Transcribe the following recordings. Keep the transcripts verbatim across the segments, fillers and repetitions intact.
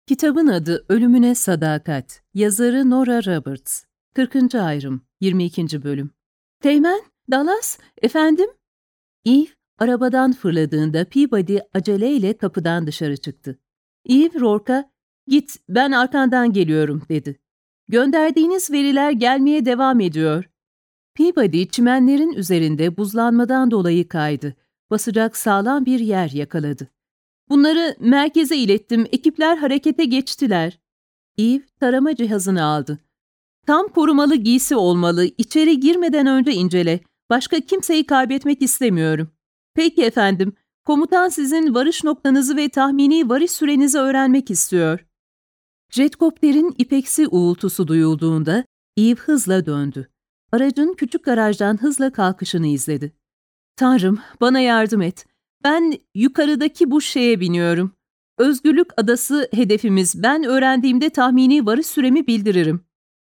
Kitabın adı Ölümüne Sadakat. Yazarı Nora Roberts. kırkıncı ayrım. yirmi ikinci bölüm. Teğmen, Dallas, efendim? Eve arabadan fırladığında Peabody aceleyle kapıdan dışarı çıktı. Eve Rourke'a, "Git, ben arkandan geliyorum," dedi. "Gönderdiğiniz veriler gelmeye devam ediyor." Peabody çimenlerin üzerinde buzlanmadan dolayı kaydı. Basacak sağlam bir yer yakaladı. "Bunları merkeze ilettim, ekipler harekete geçtiler." Eve tarama cihazını aldı. "Tam korumalı giysi olmalı, içeri girmeden önce incele. Başka kimseyi kaybetmek istemiyorum." "Peki efendim, komutan sizin varış noktanızı ve tahmini varış sürenizi öğrenmek istiyor." Jetkopterin ipeksi uğultusu duyulduğunda Eve hızla döndü. Aracın küçük garajdan hızla kalkışını izledi. "Tanrım, bana yardım et. Ben yukarıdaki bu şeye biniyorum. Özgürlük Adası hedefimiz. Ben öğrendiğimde tahmini varış süremi bildiririm."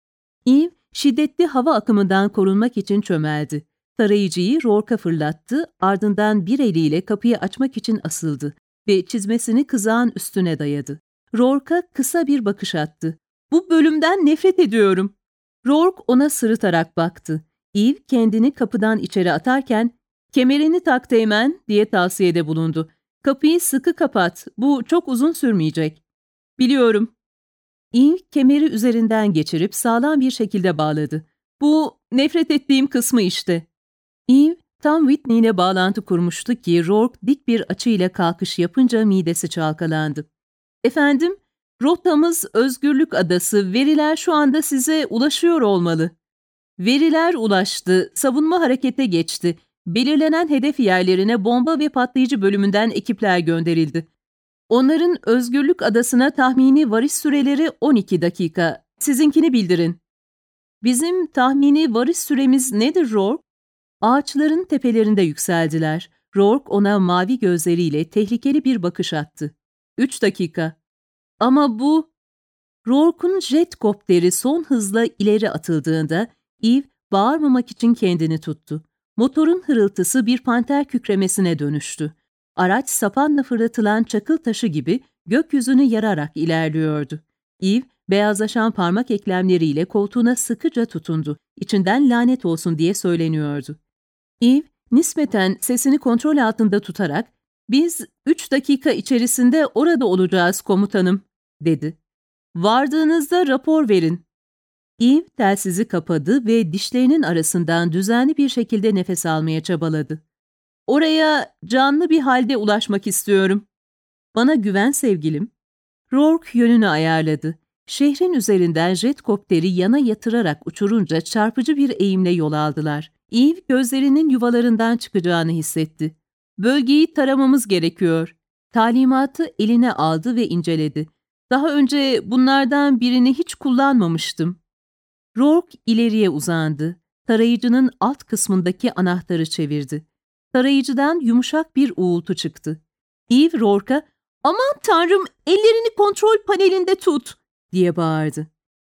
Eve, şiddetli hava akımından korunmak için çömeldi. Tarayıcıyı Rourke'a fırlattı, ardından bir eliyle kapıyı açmak için asıldı ve çizmesini kızağın üstüne dayadı. Rourke'a kısa bir bakış attı. "Bu bölümden nefret ediyorum." Rourke ona sırıtarak baktı. Eve kendini kapıdan içeri atarken, "Kemerini tak Teğmen," diye tavsiyede bulundu. "Kapıyı sıkı kapat, bu çok uzun sürmeyecek." "Biliyorum." Eve kemeri üzerinden geçirip sağlam bir şekilde bağladı. "Bu nefret ettiğim kısmı işte." Eve tam Whitney ile bağlantı kurmuştu ki Rourke dik bir açıyla kalkış yapınca midesi çalkalandı. "Efendim, rotamız Özgürlük Adası, veriler şu anda size ulaşıyor olmalı." "Veriler ulaştı, savunma harekete geçti. Belirlenen hedef yerlerine bomba ve patlayıcı bölümünden ekipler gönderildi. Onların Özgürlük Adası'na tahmini varış süreleri on iki dakika. Sizinkini bildirin." "Bizim tahmini varış süremiz nedir Rourke?" Ağaçların tepelerinde yükseldiler. Rourke ona mavi gözleriyle tehlikeli bir bakış attı. "Üç dakika." "Ama bu..." Rourke'un jetkopteri son hızla ileri atıldığında Eve bağırmamak için kendini tuttu. Motorun hırıltısı bir panter kükremesine dönüştü. Araç sapanla fırlatılan çakıl taşı gibi gökyüzünü yararak ilerliyordu. Eve beyazlaşan parmak eklemleriyle koltuğuna sıkıca tutundu. İçinden lanet olsun diye söyleniyordu. Eve nispeten sesini kontrol altında tutarak, "Biz üç dakika içerisinde orada olacağız komutanım," dedi. "Vardığınızda rapor verin." Eve telsizi kapadı ve dişlerinin arasından düzenli bir şekilde nefes almaya çabaladı. "Oraya canlı bir halde ulaşmak istiyorum." "Bana güven sevgilim." Rourke yönünü ayarladı. Şehrin üzerinden jetkopteri yana yatırarak uçurunca çarpıcı bir eğimle yol aldılar. Eve gözlerinin yuvalarından çıkacağını hissetti. "Bölgeyi taramamız gerekiyor." Talimatı eline aldı ve inceledi. "Daha önce bunlardan birini hiç kullanmamıştım." Rourke ileriye uzandı. Tarayıcının alt kısmındaki anahtarı çevirdi. Tarayıcıdan yumuşak bir uğultu çıktı. Eve Rourke'a, "Aman Tanrım, ellerini kontrol panelinde tut," diye bağırdı.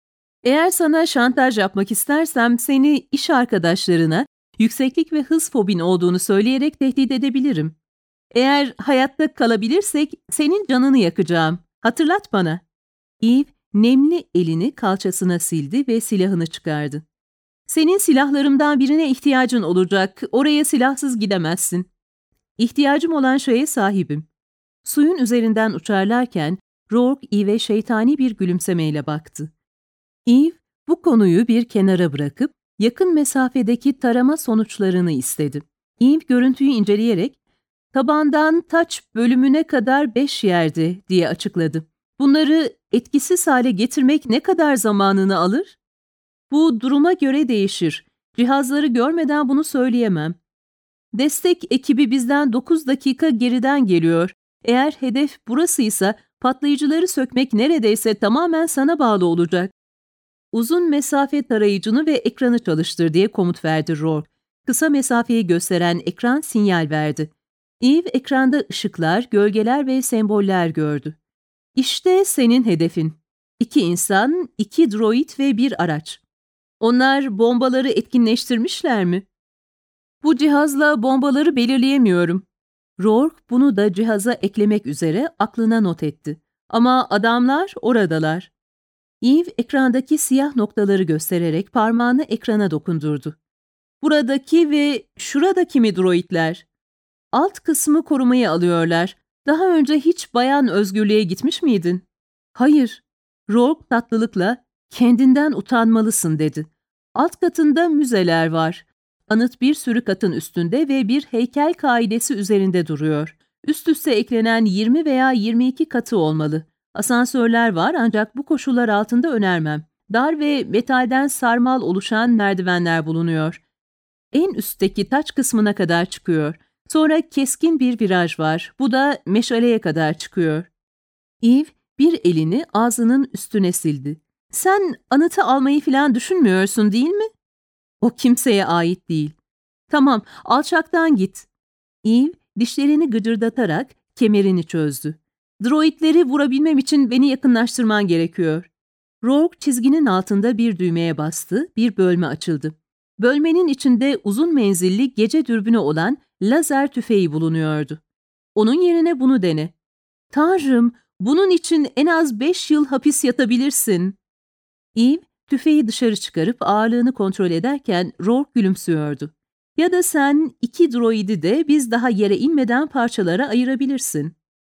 "Eğer sana şantaj yapmak istersem seni iş arkadaşlarına yükseklik ve hız fobin olduğunu söyleyerek tehdit edebilirim. Eğer hayatta kalabilirsek senin canını yakacağım. Hatırlat bana." Eve nemli elini kalçasına sildi ve silahını çıkardı. "Senin silahlarımdan birine ihtiyacın olacak. Oraya silahsız gidemezsin." "İhtiyacım olan şeye sahibim." Suyun üzerinden uçarlarken Rourke Eve'e şeytani bir gülümsemeyle baktı. Eve bu konuyu bir kenara bırakıp yakın mesafedeki tarama sonuçlarını istedi. Eve görüntüyü inceleyerek, "Tabandan taç bölümüne kadar beş yerde," diye açıkladı. "Bunları etkisiz hale getirmek ne kadar zamanını alır?" "Bu duruma göre değişir. Cihazları görmeden bunu söyleyemem." "Destek ekibi bizden dokuz dakika geriden geliyor. Eğer hedef burasıysa patlayıcıları sökmek neredeyse tamamen sana bağlı olacak." "Uzun mesafe tarayıcını ve ekranı çalıştır," diye komut verdi Rourke. Kısa mesafeyi gösteren ekran sinyal verdi. Eve ekranda ışıklar, gölgeler ve semboller gördü. "İşte senin hedefin. İki insan, iki droid ve bir araç." "Onlar bombaları etkinleştirmişler mi?" "Bu cihazla bombaları belirleyemiyorum." Rourke bunu da cihaza eklemek üzere aklına not etti. Ama adamlar oradalar. Eve ekrandaki siyah noktaları göstererek parmağını ekrana dokundurdu. Buradaki ve şuradaki mi droidler? Alt kısmı korumaya alıyorlar. Daha önce hiç bayan özgürlüğe gitmiş miydin? Hayır. Rourke tatlılıkla kendinden utanmalısın dedi. Alt katında müzeler var. Anıt bir sürü katın üstünde ve bir heykel kaidesi üzerinde duruyor. Üst üste eklenen yirmi veya yirmi iki katı olmalı. Asansörler var ancak bu koşullar altında önermem. Dar ve metalden sarmal oluşan merdivenler bulunuyor. En üstteki taç kısmına kadar çıkıyor. Sonra keskin bir viraj var. Bu da meşaleye kadar çıkıyor. Eve bir elini ağzının üstüne sildi. Sen anıtı almayı falan düşünmüyorsun değil mi? O kimseye ait değil. Tamam, alçaktan git. Eve dişlerini gıcırdatarak kemerini çözdü. Droidleri vurabilmem için beni yakınlaştırman gerekiyor. Rourke çizginin altında bir düğmeye bastı, bir bölme açıldı. Bölmenin içinde uzun menzilli gece dürbünü olan lazer tüfeği bulunuyordu. Onun yerine bunu dene. Tanrım, bunun için en az beş yıl hapis yatabilirsin. Eve, tüfeği dışarı çıkarıp ağırlığını kontrol ederken Rourke gülümsüyordu. Ya da sen iki droidi de biz daha yere inmeden parçalara ayırabilirsin.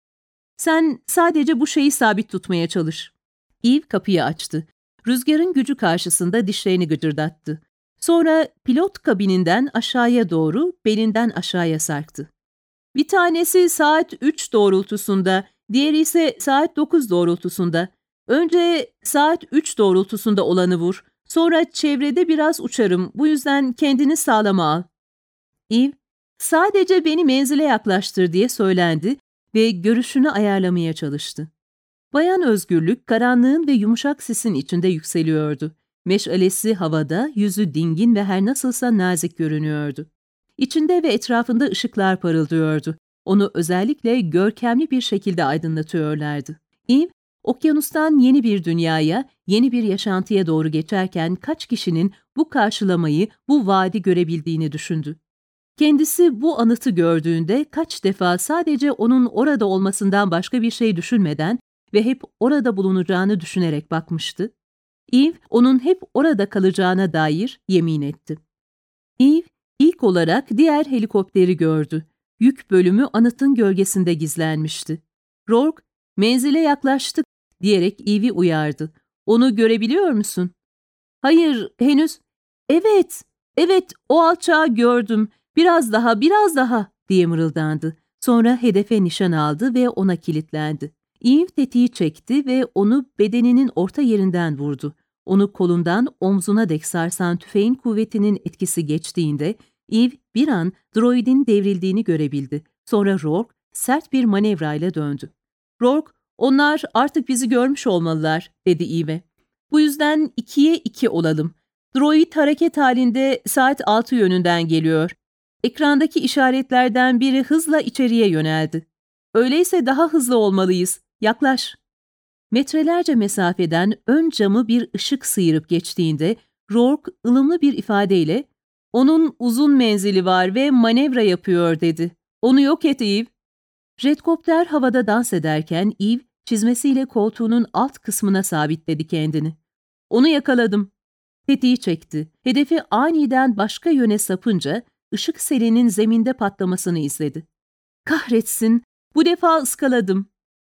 Sen sadece bu şeyi sabit tutmaya çalış. Eve kapıyı açtı. Rüzgarın gücü karşısında dişlerini gıcırdattı. Sonra pilot kabininden aşağıya doğru belinden aşağıya sarktı. Bir tanesi saat üç doğrultusunda, diğeri ise saat dokuz doğrultusunda. Önce saat üç doğrultusunda olanı vur. Sonra çevrede biraz uçarım. Bu yüzden kendini sağlama al. Eve, sadece beni menzile yaklaştır diye söylendi ve görüşünü ayarlamaya çalıştı. Bayan Özgürlük karanlığın ve yumuşak sisin içinde yükseliyordu. Meşalesi havada, yüzü dingin ve her nasılsa nazik görünüyordu. İçinde ve etrafında ışıklar parıldıyordu. Onu özellikle görkemli bir şekilde aydınlatıyorlardı. Eve, okyanustan yeni bir dünyaya, yeni bir yaşantıya doğru geçerken kaç kişinin bu karşılamayı, bu vaadi görebildiğini düşündü. Kendisi bu anıtı gördüğünde kaç defa sadece onun orada olmasından başka bir şey düşünmeden ve hep orada bulunacağını düşünerek bakmıştı. Eve, onun hep orada kalacağına dair yemin etti. Eve, ilk olarak diğer helikopteri gördü. Yük bölümü anıtın gölgesinde gizlenmişti. Rourke, menzile yaklaştık diyerek Eve'i uyardı. Onu görebiliyor musun? Hayır, henüz. Evet, evet, o alçağı gördüm. Biraz daha, biraz daha diye mırıldandı. Sonra hedefe nişan aldı ve ona kilitlendi. Eve tetiği çekti ve onu bedeninin orta yerinden vurdu. Onu kolundan omzuna dek sarsan tüfeğin kuvvetinin etkisi geçtiğinde Eve bir an droidin devrildiğini görebildi. Sonra Rourke sert bir manevrayla döndü. Rourke, onlar artık bizi görmüş olmalılar dedi Eve'e. Bu yüzden ikiye iki olalım. Droid hareket halinde saat altı yönünden geliyor. Ekrandaki işaretlerden biri hızla içeriye yöneldi. Öyleyse daha hızlı olmalıyız. Yaklaş. Metrelerce mesafeden ön camı bir ışık sıyırıp geçtiğinde Rourke ılımlı bir ifadeyle "Onun uzun menzili var ve manevra yapıyor." dedi. "Onu yok et Eve." Redkopter havada dans ederken Eve çizmesiyle koltuğunun alt kısmına sabitledi kendini. "Onu yakaladım." Tetiği çekti. Hedefi aniden başka yöne sapınca ışık selinin zeminde patlamasını izledi. "Kahretsin, bu defa ıskaladım."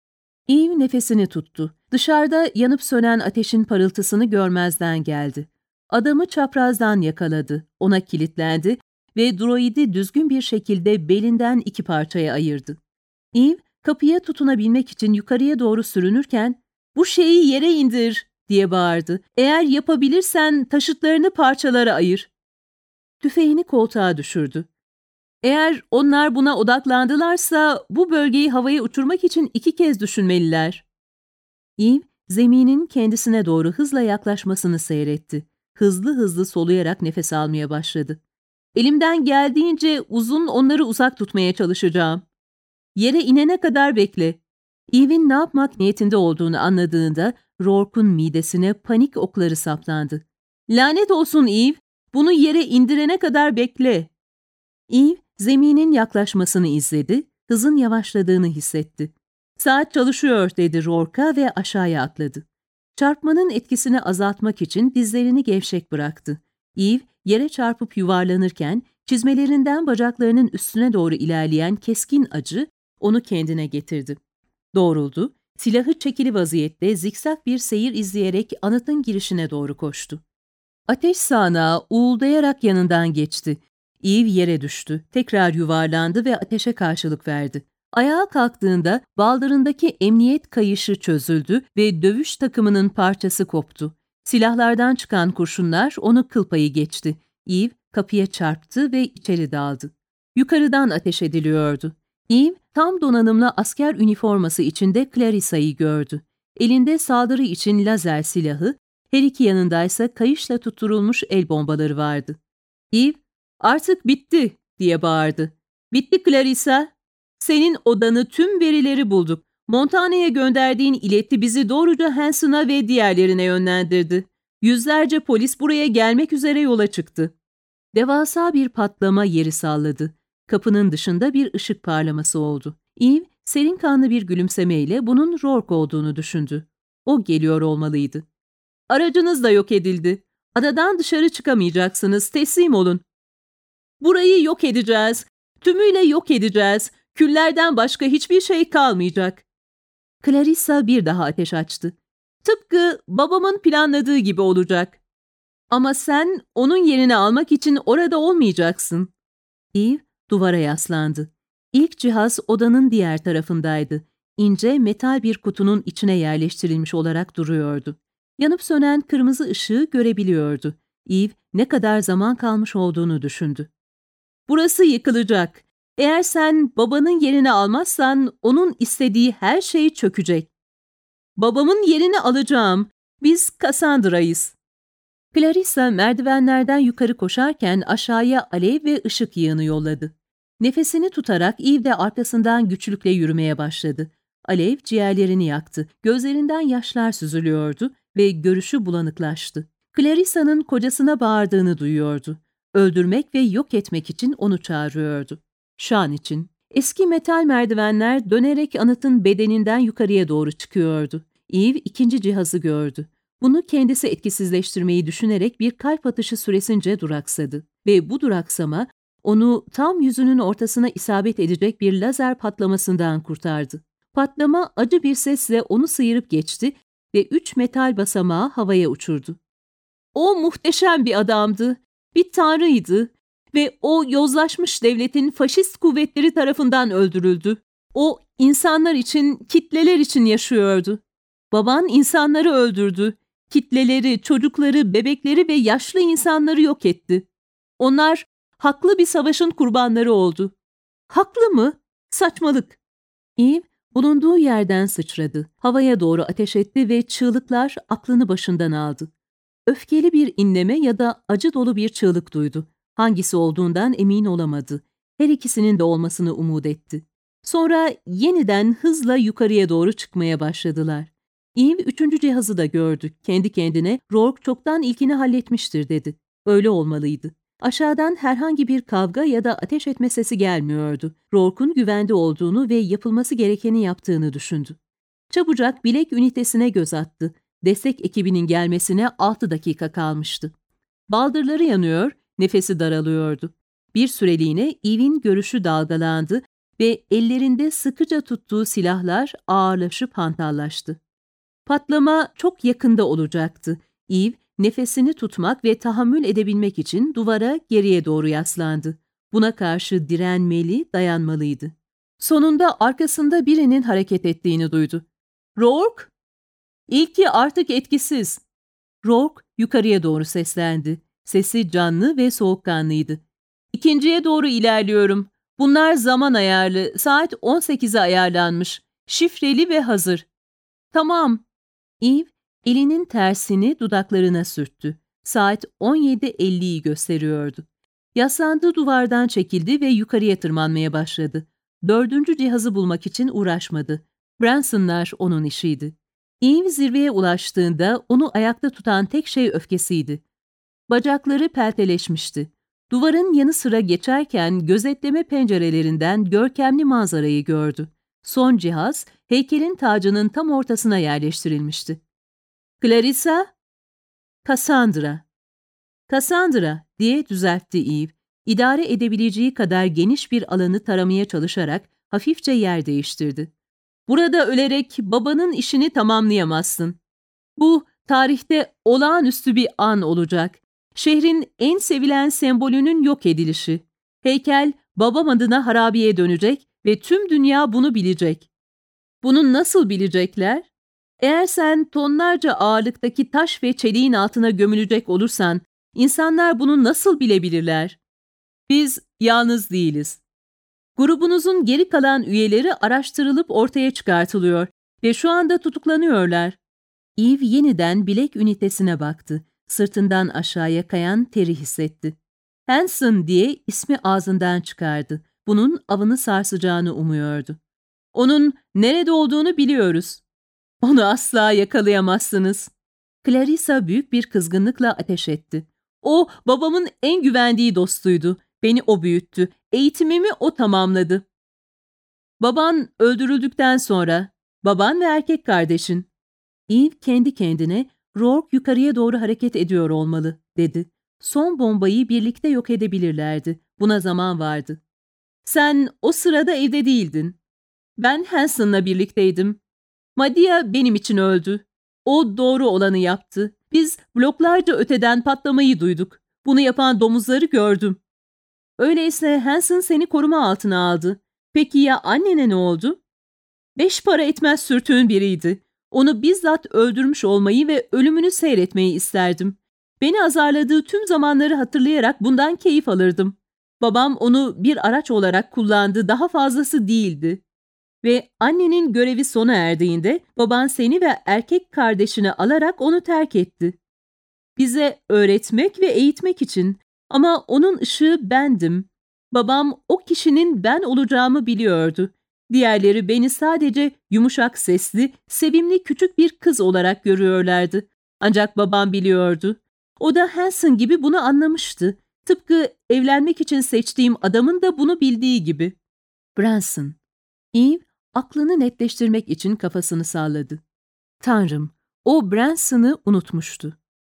Eve nefesini tuttu. Dışarıda yanıp sönen ateşin parıltısını görmezden geldi. Adamı çaprazdan yakaladı, ona kilitlendi ve droidi düzgün bir şekilde belinden iki parçaya ayırdı. Eve, kapıya tutunabilmek için yukarıya doğru sürünürken, "Bu şeyi yere indir!" diye bağırdı. "Eğer yapabilirsen taşıtlarını parçalara ayır." Tüfeğini koltuğa düşürdü. "Eğer onlar buna odaklandılarsa bu bölgeyi havaya uçurmak için iki kez düşünmeliler." Eve, zeminin kendisine doğru hızla yaklaşmasını seyretti. Hızlı hızlı soluyarak nefes almaya başladı. "Elimden geldiğince uzun onları uzak tutmaya çalışacağım." "Yere inene kadar bekle." Eve'in ne yapmak niyetinde olduğunu anladığında Rourke'un midesine panik okları saplandı. "Lanet olsun Eve, bunu yere indirene kadar bekle." Eve, zeminin yaklaşmasını izledi, hızın yavaşladığını hissetti. "Saat çalışıyor," dedi Rourke'a ve aşağıya atladı. Çarpmanın etkisini azaltmak için dizlerini gevşek bıraktı. Eve yere çarpıp yuvarlanırken çizmelerinden bacaklarının üstüne doğru ilerleyen keskin acı onu kendine getirdi. Doğruldu, silahı çekili vaziyette zikzak bir seyir izleyerek anıtın girişine doğru koştu. Ateş sağanağı uğuldayarak yanından geçti. Eve yere düştü, tekrar yuvarlandı ve ateşe karşılık verdi. Ayağa kalktığında baldırındaki emniyet kayışı çözüldü ve dövüş takımının parçası koptu. Silahlardan çıkan kurşunlar onu kıl payı geçti. Eve kapıya çarptı ve içeri daldı. Yukarıdan ateş ediliyordu. Eve tam donanımlı asker üniforması içinde Clarissa'yı gördü. Elinde saldırı için lazer silahı, her iki yanındaysa kayışla tutturulmuş el bombaları vardı. Eve, "Artık bitti," diye bağırdı. "Bitti Clarissa. Senin odanı, tüm verileri bulduk. Montana'ya gönderdiğin ileti bizi doğruca Hanson'a ve diğerlerine yönlendirdi. Yüzlerce polis buraya gelmek üzere yola çıktı." Devasa bir patlama yeri salladı. Kapının dışında bir ışık parlaması oldu. Eve, serin kanlı bir gülümsemeyle bunun Rourke olduğunu düşündü. O geliyor olmalıydı. "Aracınız da yok edildi. Adadan dışarı çıkamayacaksınız, teslim olun." "Burayı yok edeceğiz. Tümüyle yok edeceğiz. Küllerden başka hiçbir şey kalmayacak." Clarissa bir daha ateş açtı. "Tıpkı babamın planladığı gibi olacak. Ama sen onun yerini almak için orada olmayacaksın." Eve duvara yaslandı. İlk cihaz odanın diğer tarafındaydı. İnce metal bir kutunun içine yerleştirilmiş olarak duruyordu. Yanıp sönen kırmızı ışığı görebiliyordu. Eve ne kadar zaman kalmış olduğunu düşündü. "Burası yıkılacak. Eğer sen babanın yerini almazsan onun istediği her şey çökecek. Babamın yerini alacağım. Biz Cassandra'yız." Clarissa merdivenlerden yukarı koşarken aşağıya alev ve ışık yığını yolladı. Nefesini tutarak Eve de arkasından güçlükle yürümeye başladı. Alev ciğerlerini yaktı, gözlerinden yaşlar süzülüyordu ve görüşü bulanıklaştı. Clarissa'nın kocasına bağırdığını duyuyordu. Öldürmek ve yok etmek için onu çağırıyordu. Şan için. Eski metal merdivenler dönerek anıtın bedeninden yukarıya doğru çıkıyordu. Eve ikinci cihazı gördü. Bunu kendisi etkisizleştirmeyi düşünerek bir kalp atışı süresince duraksadı. Ve bu duraksama onu tam yüzünün ortasına isabet edecek bir lazer patlamasından kurtardı. Patlama acı bir sesle onu sıyırıp geçti ve üç metal basamağı havaya uçurdu. O muhteşem bir adamdı, bir tanrıydı ve o yozlaşmış devletin faşist kuvvetleri tarafından öldürüldü. O insanlar için, kitleler için yaşıyordu. Baban insanları öldürdü. Kitleleri, çocukları, bebekleri ve yaşlı insanları yok etti. Onlar haklı bir savaşın kurbanları oldu. Haklı mı? Saçmalık. Eve bulunduğu yerden sıçradı. Havaya doğru ateş etti ve çığlıklar aklını başından aldı. Öfkeli bir inleme ya da acı dolu bir çığlık duydu. Hangisi olduğundan emin olamadı. Her ikisinin de olmasını umut etti. Sonra yeniden hızla yukarıya doğru çıkmaya başladılar. Eve üçüncü cihazı da gördü. Kendi kendine Rourke çoktan ilkini halletmiştir dedi. Öyle olmalıydı. Aşağıdan herhangi bir kavga ya da ateş etme sesi gelmiyordu. Rourke'un güvende olduğunu ve yapılması gerekeni yaptığını düşündü. Çabucak bilek ünitesine göz attı. Destek ekibinin gelmesine altı dakika kalmıştı. Baldırları yanıyor, nefesi daralıyordu. Bir süreliğine Eve'in görüşü dalgalandı ve ellerinde sıkıca tuttuğu silahlar ağırlaşıp hantallaştı. Patlama çok yakında olacaktı. Eve, nefesini tutmak ve tahammül edebilmek için duvara geriye doğru yaslandı. Buna karşı direnmeli, dayanmalıydı. Sonunda arkasında birinin hareket ettiğini duydu. "Rourke?" "İlki artık etkisiz." Rourke yukarıya doğru seslendi. Sesi canlı ve soğukkanlıydı. "İkinciye doğru ilerliyorum. Bunlar zaman ayarlı. Saat on sekize ayarlanmış. Şifreli ve hazır." "Tamam." Eve, elinin tersini dudaklarına sürttü. Saat on yedi elliyi gösteriyordu. Yaslandığı duvardan çekildi ve yukarıya tırmanmaya başladı. Dördüncü cihazı bulmak için uğraşmadı. Branson'lar onun işiydi. Eve zirveye ulaştığında onu ayakta tutan tek şey öfkesiydi. Bacakları pelteleşmişti. Duvarın yanı sıra geçerken gözetleme pencerelerinden görkemli manzarayı gördü. Son cihaz, heykelin tacının tam ortasına yerleştirilmişti. "Clarissa?" "Cassandra." "Cassandra," diye düzeltti Eve, idare edebileceği kadar geniş bir alanı taramaya çalışarak hafifçe yer değiştirdi. "Burada ölerek babanın işini tamamlayamazsın. Bu, tarihte olağanüstü bir an olacak. Şehrin en sevilen sembolünün yok edilişi. Heykel, babam adına harabeye dönecek ve tüm dünya bunu bilecek." "Bunu nasıl bilecekler?" "Eğer sen tonlarca ağırlıktaki taş ve çeliğin altına gömülecek olursan, insanlar bunu nasıl bilebilirler?" "Biz yalnız değiliz. Grubunuzun geri kalan üyeleri araştırılıp ortaya çıkartılıyor ve şu anda tutuklanıyorlar." Eve yeniden bilek ünitesine baktı. Sırtından aşağıya kayan teri hissetti. "Hanson," diye ismi ağzından çıkardı. Bunun avını sarsacağını umuyordu. "Onun nerede olduğunu biliyoruz." "Onu asla yakalayamazsınız." Clarissa büyük bir kızgınlıkla ateş etti. "O, babamın en güvendiği dostuydu. Beni o büyüttü. Eğitimimi o tamamladı." "Baban öldürüldükten sonra, baban ve erkek kardeşin." Eve kendi kendine, "Rourke yukarıya doğru hareket ediyor olmalı," dedi. "Son bombayı birlikte yok edebilirlerdi. Buna zaman vardı." "Sen o sırada evde değildin." "Ben Hanson'la birlikteydim. Madia benim için öldü. O doğru olanı yaptı. Biz bloklarca öteden patlamayı duyduk. Bunu yapan domuzları gördüm." "Öyleyse Hanson seni koruma altına aldı. Peki ya annene ne oldu?" "Beş para etmez sürtüğün biriydi. Onu bizzat öldürmüş olmayı ve ölümünü seyretmeyi isterdim. Beni azarladığı tüm zamanları hatırlayarak bundan keyif alırdım. Babam onu bir araç olarak kullandı, daha fazlası değildi. Ve annenin görevi sona erdiğinde baban seni ve erkek kardeşini alarak onu terk etti. Bize öğretmek ve eğitmek için, ama onun ışığı bendim. Babam o kişinin ben olacağımı biliyordu. Diğerleri beni sadece yumuşak sesli, sevimli küçük bir kız olarak görüyorlardı. Ancak babam biliyordu. O da Hanson gibi bunu anlamıştı. Tıpkı evlenmek için seçtiğim adamın da bunu bildiği gibi." Branson. Eve, aklını netleştirmek için kafasını salladı. Tanrım, o Branson'ı unutmuştu.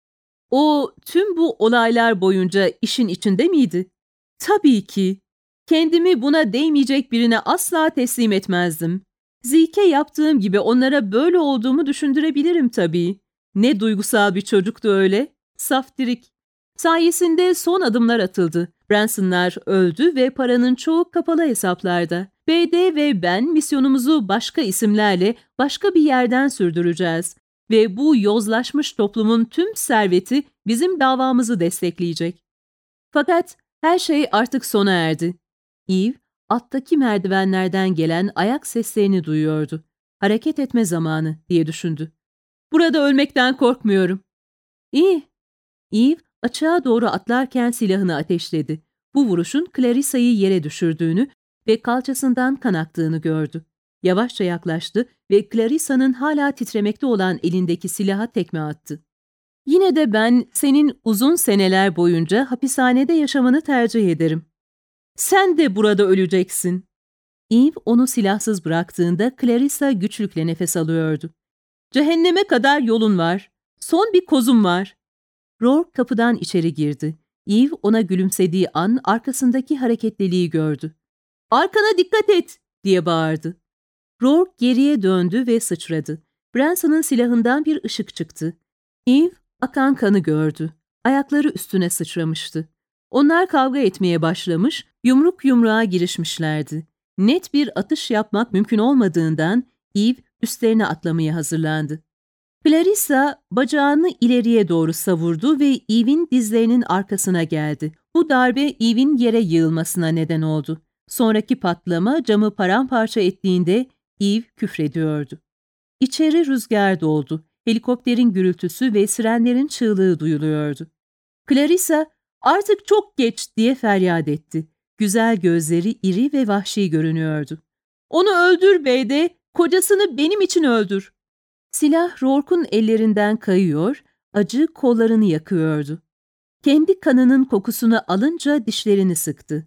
"O tüm bu olaylar boyunca işin içinde miydi?" "Tabii ki. Kendimi buna değmeyecek birine asla teslim etmezdim. Zeke'e yaptığım gibi onlara böyle olduğumu düşündürebilirim tabii. Ne duygusal bir çocuktu öyle. Saftirik. Sayesinde son adımlar atıldı. Branson'lar öldü ve paranın çoğu kapalı hesaplarda. B D ve ben misyonumuzu başka isimlerle başka bir yerden sürdüreceğiz. Ve bu yozlaşmış toplumun tüm serveti bizim davamızı destekleyecek." Fakat her şey artık sona erdi. Eve, alttaki merdivenlerden gelen ayak seslerini duyuyordu. "Hareket etme zamanı," diye düşündü. "Burada ölmekten korkmuyorum." "İyi." Eve, açığa doğru atlarken silahını ateşledi. Bu vuruşun Clarissa'yı yere düşürdüğünü ve kalçasından kan aktığını gördü. Yavaşça yaklaştı ve Clarissa'nın hala titremekte olan elindeki silaha tekme attı. "Yine de ben senin uzun seneler boyunca hapishanede yaşamanı tercih ederim." "Sen de burada öleceksin." Eve onu silahsız bıraktığında Clarissa güçlükle nefes alıyordu. "Cehenneme kadar yolun var. Son bir kozum var." Rourke kapıdan içeri girdi. Eve ona gülümsediği an arkasındaki hareketliliği gördü. "Arkana dikkat et!" diye bağırdı. Rourke geriye döndü ve sıçradı. Branson'ın silahından bir ışık çıktı. Eve akan kanı gördü. Ayakları üstüne sıçramıştı. Onlar kavga etmeye başlamış, yumruk yumruğa girişmişlerdi. Net bir atış yapmak mümkün olmadığından Eve üstlerine atlamaya hazırlandı. Clarissa bacağını ileriye doğru savurdu ve Eve'in dizlerinin arkasına geldi. Bu darbe Eve'in yere yığılmasına neden oldu. Sonraki patlama camı paramparça ettiğinde Eve küfrediyordu. İçeri rüzgar doldu. Helikopterin gürültüsü ve sirenlerin çığlığı duyuluyordu. Clarissa, "Artık çok geç," diye feryat etti. Güzel gözleri iri ve vahşi görünüyordu. "Onu öldür bey de, kocasını benim için öldür." Silah Rourke'un ellerinden kayıyor, acı kollarını yakıyordu. Kendi kanının kokusunu alınca dişlerini sıktı.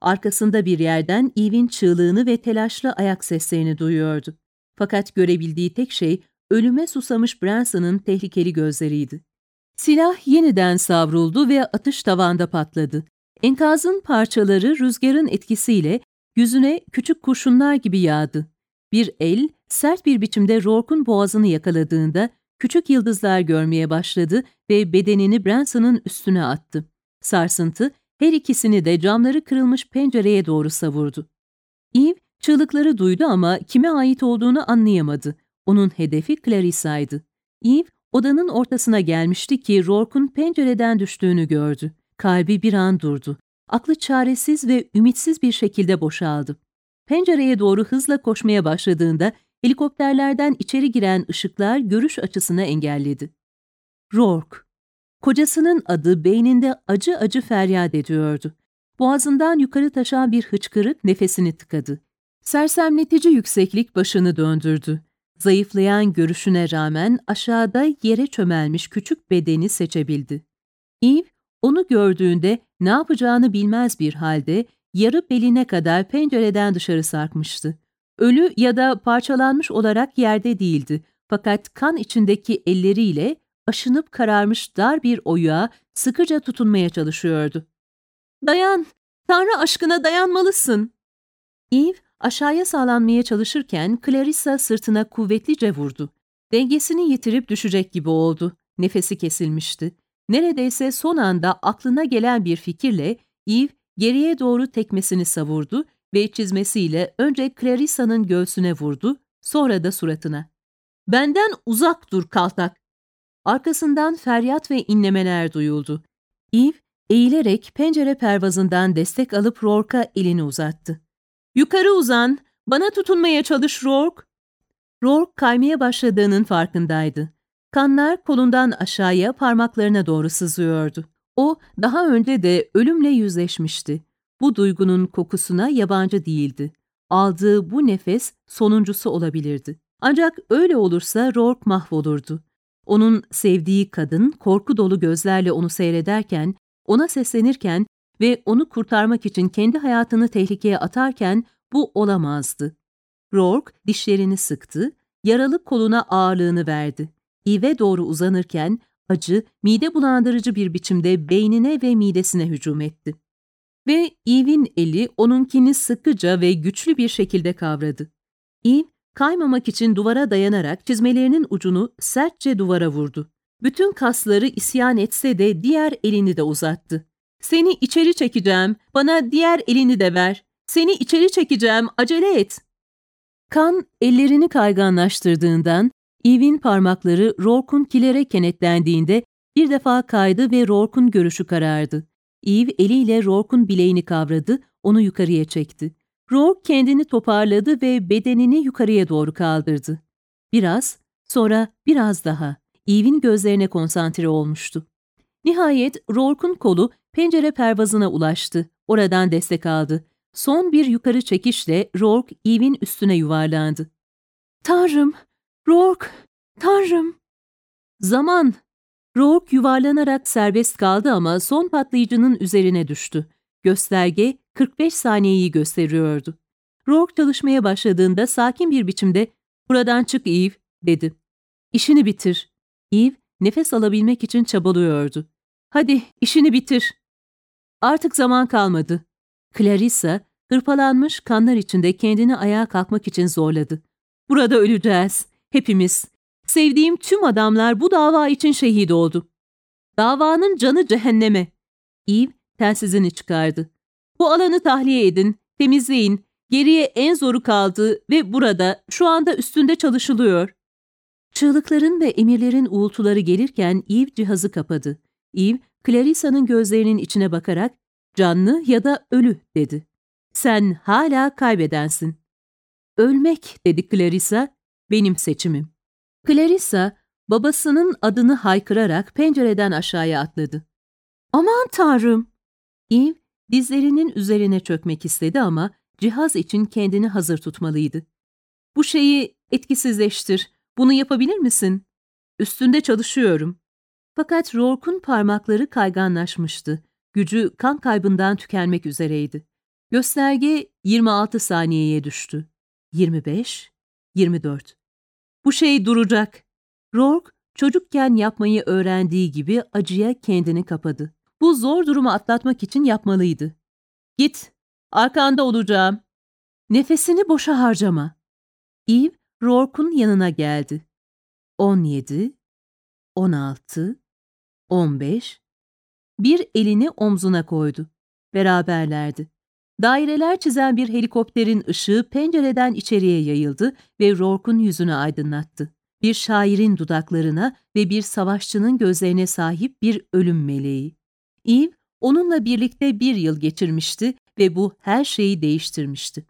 Arkasında bir yerden Eve'in çığlığını ve telaşlı ayak seslerini duyuyordu. Fakat görebildiği tek şey ölüme susamış Branson'ın tehlikeli gözleriydi. Silah yeniden savruldu ve atış tavanda patladı. Enkazın parçaları rüzgarın etkisiyle yüzüne küçük kurşunlar gibi yağdı. Bir el sert bir biçimde Rourke'un boğazını yakaladığında küçük yıldızlar görmeye başladı ve bedenini Branson'ın üstüne attı. Sarsıntı her ikisini de camları kırılmış pencereye doğru savurdu. Eve çığlıkları duydu ama kime ait olduğunu anlayamadı. Onun hedefi Clarissa'ydı. Eve odanın ortasına gelmişti ki Rourke'un pencereden düştüğünü gördü. Kalbi bir an durdu. Aklı çaresiz ve ümitsiz bir şekilde boşaldı. Pencereye doğru hızla koşmaya başladığında helikopterlerden içeri giren ışıklar görüş açısını engelledi. Rourke. Kocasının adı beyninde acı acı feryat ediyordu. Boğazından yukarı taşan bir hıçkırık nefesini tıkadı. Sersemletici yükseklik başını döndürdü. Zayıflayan görüşüne rağmen aşağıda yere çömelmiş küçük bedeni seçebildi. Eve, onu gördüğünde ne yapacağını bilmez bir halde yarı beline kadar pencereden dışarı sarkmıştı. Ölü ya da parçalanmış olarak yerde değildi fakat kan içindeki elleriyle aşınıp kararmış dar bir oyuğa sıkıca tutunmaya çalışıyordu. ''Dayan! Tanrı aşkına dayanmalısın!'' Eve aşağıya sağlanmaya çalışırken Clarissa sırtına kuvvetlice vurdu. Dengesini yitirip düşecek gibi oldu. Nefesi kesilmişti. Neredeyse son anda aklına gelen bir fikirle Eve geriye doğru tekmesini savurdu ve çizmesiyle önce Clarissa'nın göğsüne vurdu, sonra da suratına. ''Benden uzak dur kaltak!'' Arkasından feryat ve inlemeler duyuldu. Eve eğilerek pencere pervazından destek alıp Rourke'a elini uzattı. ''Yukarı uzan, bana tutunmaya çalış Rourke.'' Rourke kaymaya başladığının farkındaydı. Kanlar kolundan aşağıya parmaklarına doğru sızıyordu. O daha önce de ölümle yüzleşmişti. Bu duygunun kokusuna yabancı değildi. Aldığı bu nefes sonuncusu olabilirdi. Ancak öyle olursa Rourke mahvolurdu. Onun sevdiği kadın korku dolu gözlerle onu seyrederken, ona seslenirken ve onu kurtarmak için kendi hayatını tehlikeye atarken bu olamazdı. Rourke dişlerini sıktı, yaralı koluna ağırlığını verdi. Eve'e doğru uzanırken acı, mide bulandırıcı bir biçimde beynine ve midesine hücum etti. Ve Eve'in eli onunkini sıkıca ve güçlü bir şekilde kavradı. Eve, kaymamak için duvara dayanarak çizmelerinin ucunu sertçe duvara vurdu. Bütün kasları isyan etse de diğer elini de uzattı. ''Seni içeri çekeceğim, bana diğer elini de ver. Seni içeri çekeceğim, acele et.'' Kan ellerini kayganlaştırdığından Eve'in parmakları Rourke'un kilere kenetlendiğinde bir defa kaydı ve Rourke'un görüşü karardı. Eve eliyle Rourke'un bileğini kavradı, onu yukarıya çekti. Rourke kendini toparladı ve bedenini yukarıya doğru kaldırdı. Biraz, sonra biraz daha. Eve'in gözlerine konsantre olmuştu. Nihayet Rourke'un kolu pencere pervazına ulaştı. Oradan destek aldı. Son bir yukarı çekişle Rourke Eve'in üstüne yuvarlandı. ''Tanrım! Rourke! Tanrım!'' Zaman! Rourke yuvarlanarak serbest kaldı ama son patlayıcının üzerine düştü. Gösterge kırk beş saniyeyi gösteriyordu. Rourke çalışmaya başladığında sakin bir biçimde ''Buradan çık Eve'' dedi. ''İşini bitir.'' Eve nefes alabilmek için çabalıyordu. ''Hadi işini bitir.'' Artık zaman kalmadı. Clarissa hırpalanmış kanlar içinde kendini ayağa kalkmak için zorladı. ''Burada öleceğiz. Hepimiz. Sevdiğim tüm adamlar bu dava için şehit oldu. Davanın canı cehenneme.'' Eve telsizini çıkardı. ''Bu alanı tahliye edin, temizleyin. Geriye en zoru kaldı ve burada, şu anda üstünde çalışılıyor.'' Çığlıkların ve emirlerin uğultuları gelirken Eve cihazı kapadı. Eve, Clarissa'nın gözlerinin içine bakarak, ''Canlı ya da ölü'' dedi. ''Sen hala kaybedensin.'' ''Ölmek'' dedi Clarissa, ''benim seçimim.'' Clarissa, babasının adını haykırarak pencereden aşağıya atladı. ''Aman Tanrım!'' Eve, dizlerinin üzerine çökmek istedi ama cihaz için kendini hazır tutmalıydı. ''Bu şeyi etkisizleştir. Bunu yapabilir misin?'' ''Üstünde çalışıyorum.'' Fakat Rourke'un parmakları kayganlaşmıştı. Gücü kan kaybından tükenmek üzereydi. Gösterge yirmi altı saniyeye düştü. yirmi beş, yirmi dört. Bu şey duracak. Rourke, çocukken yapmayı öğrendiği gibi acıya kendini kapadı. Bu zor durumu atlatmak için yapmalıydı. Git, arkanda olacağım. Nefesini boşa harcama. Eve, Rourke'un yanına geldi. on yedi, on altı, on beş. Bir elini omzuna koydu. Beraberlerdi. Daireler çizen bir helikopterin ışığı pencereden içeriye yayıldı ve Rourke'un yüzünü aydınlattı. Bir şairin dudaklarına ve bir savaşçının gözlerine sahip bir ölüm meleği. Eve, onunla birlikte bir yıl geçirmişti ve bu her şeyi değiştirmişti.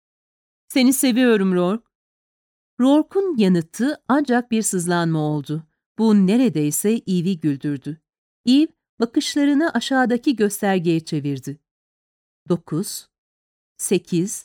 Seni seviyorum Rourke. Rourke'un yanıtı ancak bir sızlanma oldu. Bu neredeyse Eve'i güldürdü. Eve, bakışlarını aşağıdaki göstergeye çevirdi. Dokuz, sekiz,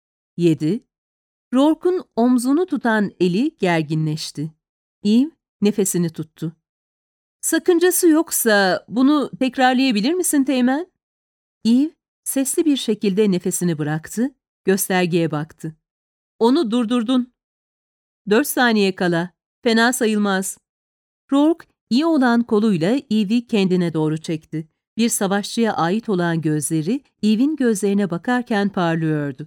yedi. Rourke'un omzunu tutan eli gerginleşti. Eve nefesini tuttu. Sakıncası yoksa bunu tekrarlayabilir misin Teğmen? Eve sesli bir şekilde nefesini bıraktı, göstergeye baktı. Onu durdurdun. Dört saniye kala. Fena sayılmaz. Rourke iyi olan koluyla Eve'i kendine doğru çekti. Bir savaşçıya ait olan gözleri Eve'in gözlerine bakarken parlıyordu.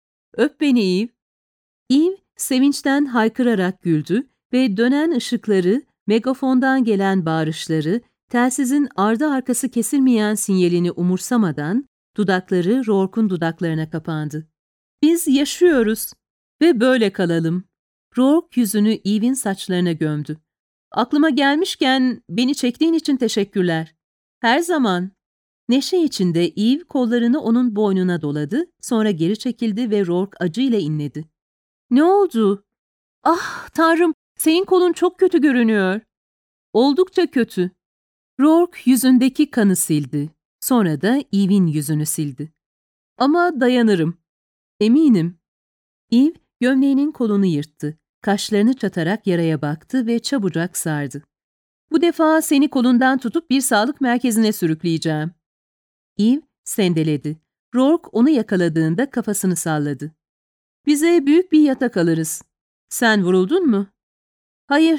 Öp beni Eve. Eve sevinçten haykırarak güldü ve dönen ışıkları, megafondan gelen bağırışları, telsizin ardı arkası kesilmeyen sinyalini umursamadan dudakları Rourke'un dudaklarına kapandı. Biz yaşıyoruz ve böyle kalalım. Rourke yüzünü Eve'in saçlarına gömdü. Aklıma gelmişken beni çektiğin için teşekkürler. Her zaman. Neşe içinde Eve kollarını onun boynuna doladı, sonra geri çekildi ve Rourke acıyla inledi. Ne oldu? Ah Tanrım, senin kolun çok kötü görünüyor. Oldukça kötü. Rourke yüzündeki kanı sildi. Sonra da Eve'in yüzünü sildi. Ama dayanırım. Eminim. Eve gömleğinin kolunu yırttı. Kaşlarını çatarak yaraya baktı ve çabucak sardı. Bu defa seni kolundan tutup bir sağlık merkezine sürükleyeceğim. Eve sendeledi. Rourke onu yakaladığında kafasını salladı. Bize büyük bir yatak alırız. Sen vuruldun mu? Hayır.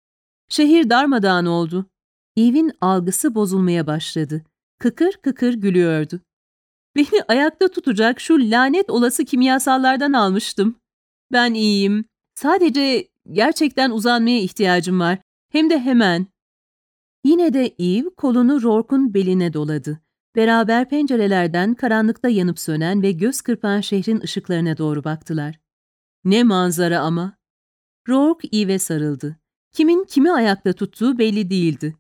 Şehir darmadağın oldu. Eve'in algısı bozulmaya başladı. Kıkır kıkır gülüyordu. Beni ayakta tutacak şu lanet olası kimyasallardan almıştım. Ben iyiyim. Sadece gerçekten uzanmaya ihtiyacım var. Hem de hemen. Yine de Eve kolunu Rourke'un beline doladı. Beraber pencerelerden karanlıkta yanıp sönen ve göz kırpan şehrin ışıklarına doğru baktılar. Ne manzara ama. Rourke Eve'e sarıldı. Kimin kimi ayakta tuttuğu belli değildi.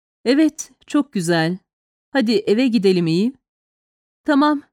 Evet, çok güzel. Hadi eve gidelim Eve. Tamam.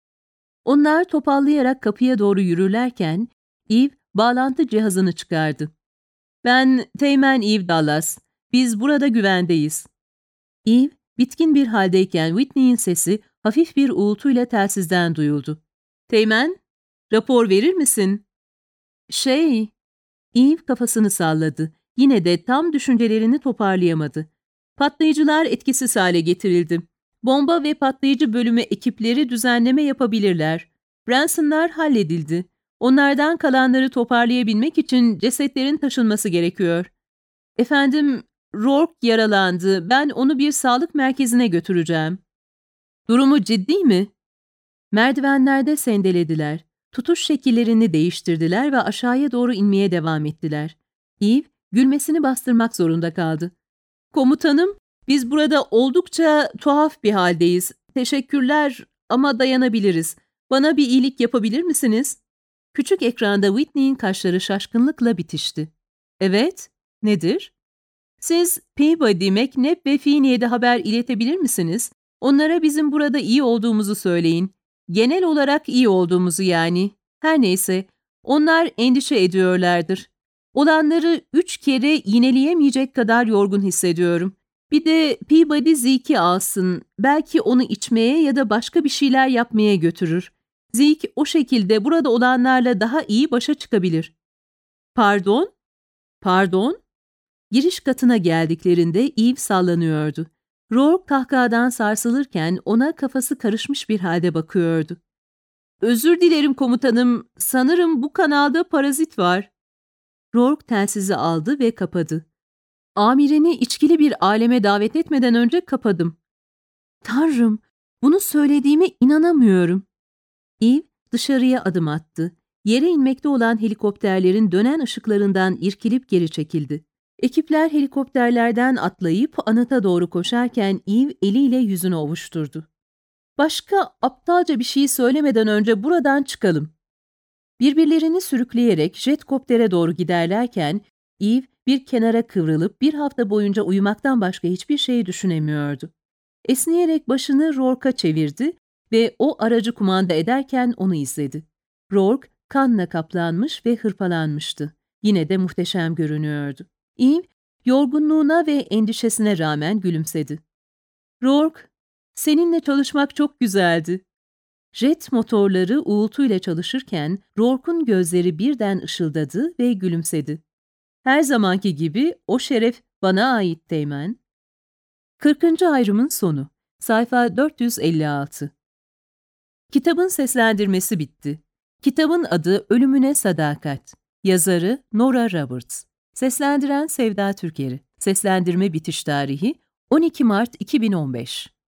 Onlar topallayarak kapıya doğru yürürlerken Eve bağlantı cihazını çıkardı. Ben Teğmen Eve Dallas. Biz burada güvendeyiz. Eve bitkin bir haldeyken Whitney'in sesi hafif bir uğultuyla telsizden duyuldu. Teğmen, rapor verir misin? Şey... Eve kafasını salladı. Yine de tam düşüncelerini toparlayamadı. Patlayıcılar etkisiz hale getirildi. Bomba ve patlayıcı bölümü ekipleri düzenleme yapabilirler. Branson'lar halledildi. Onlardan kalanları toparlayabilmek için cesetlerin taşınması gerekiyor. Efendim, Rourke yaralandı. Ben onu bir sağlık merkezine götüreceğim. Durumu ciddi mi? Merdivenlerde sendelediler. Tutuş şekillerini değiştirdiler ve aşağıya doğru inmeye devam ettiler. Eve, gülmesini bastırmak zorunda kaldı. Komutanım, biz burada oldukça tuhaf bir haldeyiz. Teşekkürler ama dayanabiliriz. Bana bir iyilik yapabilir misiniz? Küçük ekranda Whitney'in kaşları şaşkınlıkla bitişti. Evet, nedir? Siz Peabody, McNabb ve Feeney'e de haber iletebilir misiniz? Onlara bizim burada iyi olduğumuzu söyleyin. Genel olarak iyi olduğumuzu yani. Her neyse, onlar endişe ediyorlardır. Olanları üç kere yineleyemeyecek kadar yorgun hissediyorum. Bir de Peabody Zeke'i alsın. Belki onu içmeye ya da başka bir şeyler yapmaya götürür. Zeke o şekilde burada olanlarla daha iyi başa çıkabilir. Pardon? Pardon? Giriş katına geldiklerinde Eve sallanıyordu. Rourke kahkahadan sarsılırken ona kafası karışmış bir halde bakıyordu. Özür dilerim komutanım, sanırım bu kanalda parazit var. Rourke telsizi aldı ve kapadı. Amirini içkili bir aleme davet etmeden önce kapadım. Tanrım, bunu söylediğime inanamıyorum. Eve dışarıya adım attı. Yere inmekte olan helikopterlerin dönen ışıklarından irkilip geri çekildi. Ekipler helikopterlerden atlayıp anıta doğru koşarken Eve eliyle yüzünü ovuşturdu. Başka aptalca bir şey söylemeden önce buradan çıkalım. Birbirlerini sürükleyerek jetkoptere doğru giderlerken Eve bir kenara kıvrılıp bir hafta boyunca uyumaktan başka hiçbir şey düşünemiyordu. Esneyerek başını Rourke'a çevirdi ve o aracı kumanda ederken onu izledi. Rourke kanla kaplanmış ve hırpalanmıştı. Yine de muhteşem görünüyordu. Eve yorgunluğuna ve endişesine rağmen gülümsedi. Rourke, seninle çalışmak çok güzeldi. Jet motorları uğultuyla çalışırken Rourke'un gözleri birden ışıldadı ve gülümsedi. Her zamanki gibi o şeref bana ait Teğmen. kırkıncı ayrımın sonu. Sayfa dört yüz elli altı. Kitabın seslendirmesi bitti. Kitabın adı Ölümüne Sadakat. Yazarı Nora Roberts. Seslendiren Sevda Türkeri. Seslendirme bitiş tarihi on iki Mart iki bin on beş.